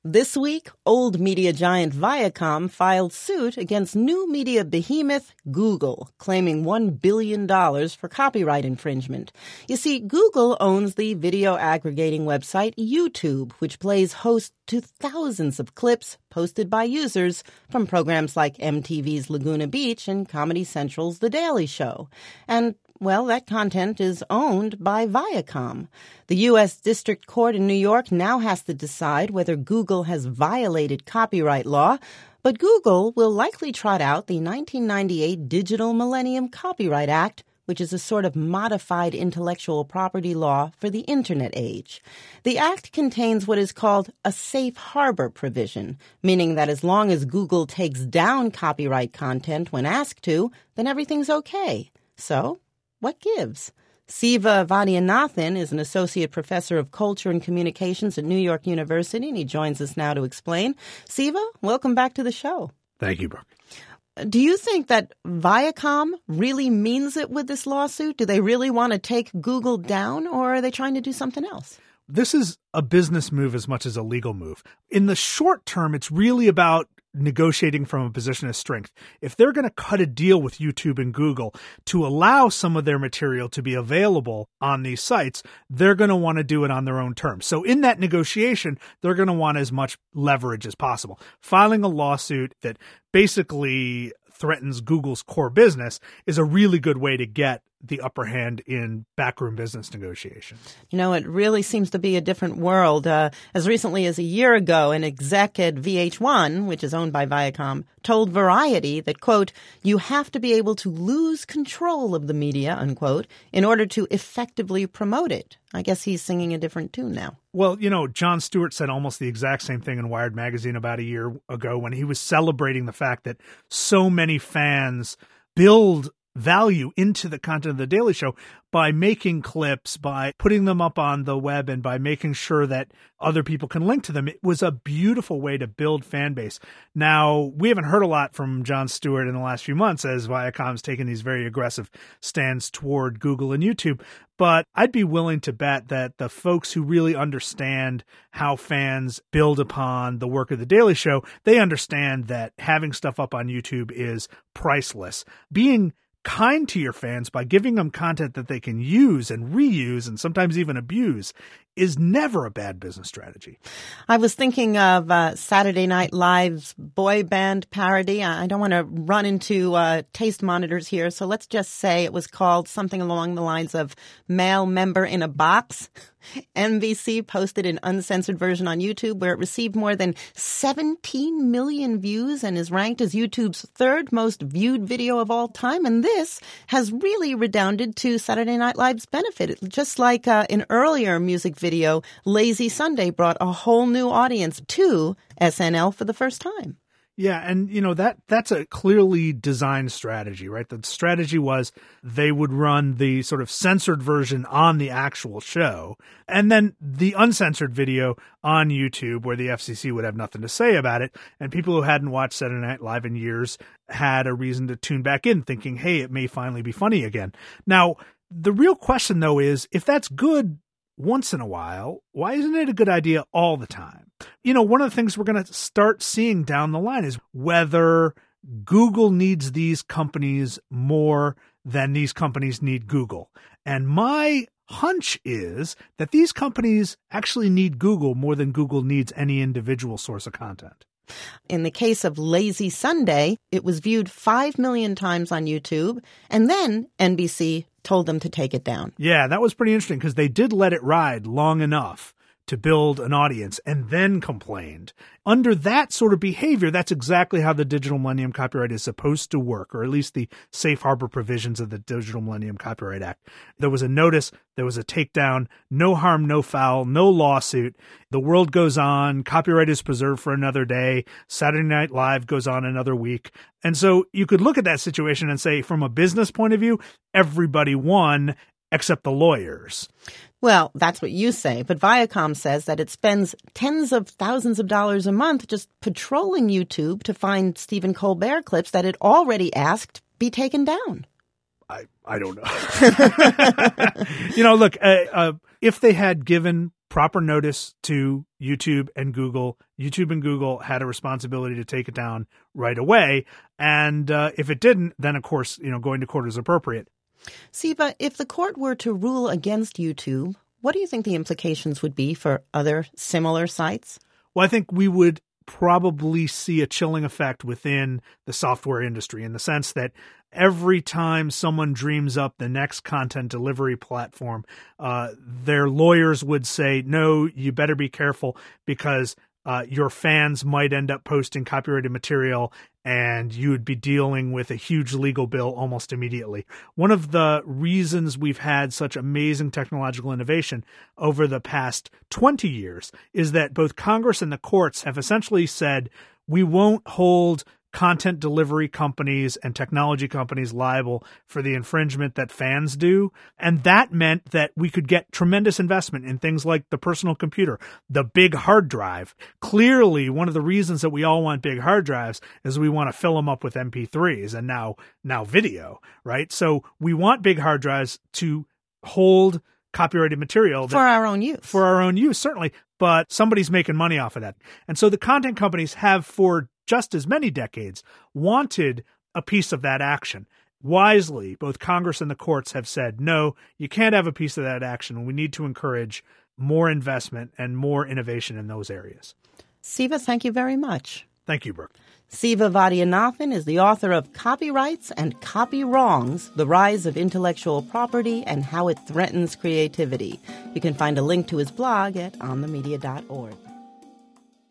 This week, old media giant Viacom filed suit against new media behemoth Google, claiming $1 billion for copyright infringement. You see, Google owns the video aggregating website YouTube, which plays host to thousands of clips posted by users from programs like MTV's Laguna Beach and Comedy Central's The Daily Show. And well, that content is owned by Viacom. The U.S. District Court in New York now has to decide whether Google has violated copyright law, but Google will likely trot out the 1998 Digital Millennium Copyright Act, which is a sort of modified intellectual property law for the Internet age. The act contains what is called a safe harbor provision, meaning that as long as Google takes down copyright content when asked to, then everything's okay. So, what gives? Siva Vaidyanathan is an associate professor of culture and communications at New York University, and he joins us now to explain. Siva, welcome back to the show. Thank you, Brooke. Do you think that Viacom really means it with this lawsuit? Do they really want to take Google down, or are they trying to do something else? This is a business move as much as a legal move. In the short term, it's really about negotiating from a position of strength. If they're going to cut a deal with YouTube and Google to allow some of their material to be available on these sites, they're going to want to do it on their own terms. So in that negotiation, they're going to want as much leverage as possible. Filing a lawsuit that basically threatens Google's core business is a really good way to get the upper hand in backroom business negotiations. You know, it really seems to be a different world. As recently as a year ago, an exec at VH1, which is owned by Viacom, told Variety that, quote, you have to be able to lose control of the media, unquote, in order to effectively promote it. I guess he's singing a different tune now. Well, you know, Jon Stewart said almost the exact same thing in Wired magazine about a year ago when he was celebrating the fact that so many fans build value into the content of The Daily Show by making clips, by putting them up on the web, and by making sure that other people can link to them. It was a beautiful way to build fan base. Now, we haven't heard a lot from Jon Stewart in the last few months as Viacom's taken these very aggressive stands toward Google and YouTube, but I'd be willing to bet that the folks who really understand how fans build upon the work of The Daily Show, they understand that having stuff up on YouTube is priceless. Being kind to your fans by giving them content that they can use and reuse and sometimes even abuse is never a bad business strategy. I was thinking of Saturday Night Live's boy band parody. I don't want to run into taste monitors here, so let's just say it was called something along the lines of Male Member in a Box. NBC posted an uncensored version on YouTube where it received more than 17 million views and is ranked as YouTube's third most viewed video of all time. And this has really redounded to Saturday Night Live's benefit. Just like an earlier music video, Lazy Sunday brought a whole new audience to SNL for the first time. Yeah, and you know that's a clearly designed strategy, right? The strategy was they would run the sort of censored version on the actual show, and then the uncensored video on YouTube where the FCC would have nothing to say about it, and people who hadn't watched Saturday Night Live in years had a reason to tune back in thinking, hey, it may finally be funny again. Now, the real question, though, is if that's good once in a while, why isn't it a good idea all the time? You know, one of the things we're going to start seeing down the line is whether Google needs these companies more than these companies need Google. And my hunch is that these companies actually need Google more than Google needs any individual source of content. In the case of Lazy Sunday, it was viewed 5 million times on YouTube, and then NBC told them to take it down. Yeah, that was pretty interesting because they did let it ride long enough to build an audience and then complained. Under that sort of behavior, that's exactly how the Digital Millennium Copyright is supposed to work, or at least the safe harbor provisions of the Digital Millennium Copyright Act. There was a notice, there was a takedown, no harm, no foul, no lawsuit. The world goes on, copyright is preserved for another day, Saturday Night Live goes on another week. And so you could look at that situation and say, from a business point of view, everybody won except the lawyers. Well, that's what you say, but Viacom says that it spends tens of thousands of dollars a month just patrolling YouTube to find Stephen Colbert clips that it already asked be taken down. I don't know. You know, look, if they had given proper notice to YouTube and Google. YouTube and Google had a responsibility to take it down right away. And if it didn't, then, of course, going to court is appropriate. Siva, if the court were to rule against YouTube, what do you think the implications would be for other similar sites? Well, I think we would probably see a chilling effect within the software industry in the sense that every time someone dreams up the next content delivery platform, their lawyers would say, no, you better be careful because your fans might end up posting copyrighted material and you would be dealing with a huge legal bill almost immediately. One of the reasons we've had such amazing technological innovation over the past 20 years is that both Congress and the courts have essentially said we won't hold content delivery companies and technology companies liable for the infringement that fans do. And that meant that we could get tremendous investment in things like the personal computer, the big hard drive. Clearly, one of the reasons that we all want big hard drives is we want to fill them up with MP3s and now video, right? So we want big hard drives to hold copyrighted material. For our own use. For our own use, certainly. But somebody's making money off of that. And so the content companies have for just as many decades wanted a piece of that action. Wisely, both Congress and the courts have said, no, you can't have a piece of that action. We need to encourage more investment and more innovation in those areas. Siva, thank you very much. Thank you, Brooke. Siva Vaidyanathan is the author of Copyrights and Copy Wrongs, The Rise of Intellectual Property and How It Threatens Creativity. You can find a link to his blog at onthemedia.org.